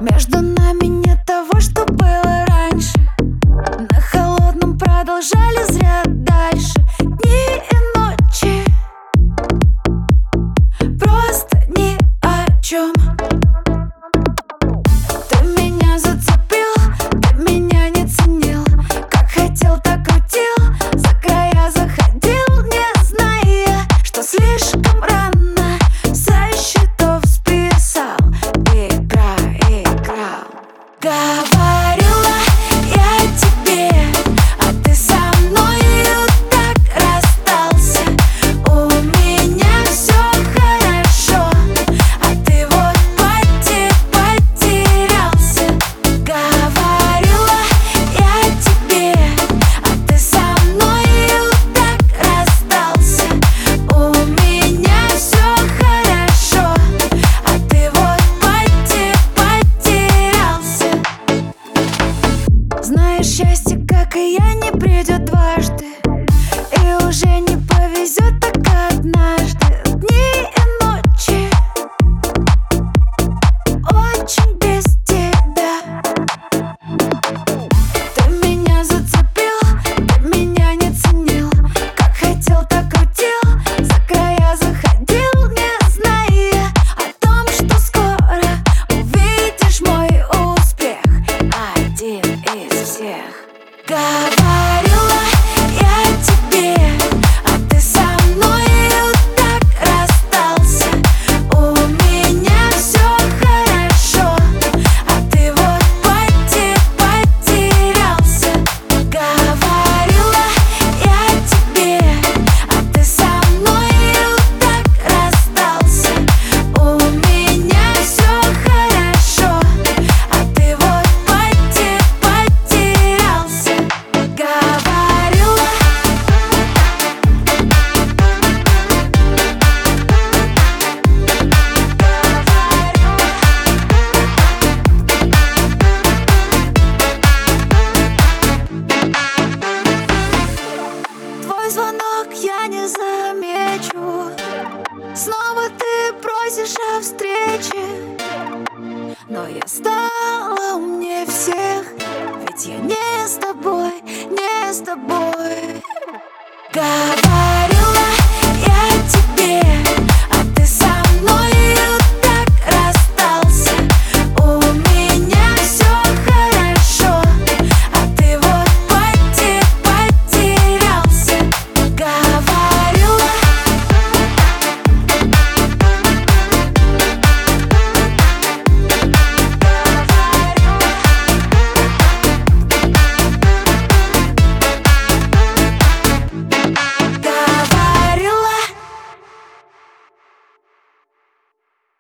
Между нами нет того, что было раньше. На холодном продолжали зря дальше. Дни и ночи, просто ни о чем. Ты меня зацепил, ты меня не ценил. Как хотел, так крутил, за края заходил, не зная, что слишком рано со счетов списал. Играл. Говорила я тебе, а ты со мною так расстался. У меня все хорошо, а ты вот потерялся. Говорила я тебе, а ты со мною так расстался. У меня все хорошо, а ты вот потерялся. Знаешь, счастье, как и я, не придет дважды, и уже не повезет так однажды. Дни и ночи очень без тебя. Ты меня зацепил, ты меня не ценил. Как хотел, так крутил, за края заходил, не зная о том, что скоро увидишь мой успех. Один из всех. Говорила я тебе, а ты со мною так расстался. У меня все хорошо, а ты вот потерялся. Говорила я тебе, а ты со мною так расстался. У меня все хорошо, а ты вот потерялся. Говорила. Твой звонок я не замечу. Снова ты просишь о встрече, но я стала умнее всех, ведь я не с тобой, не с тобой. Говорила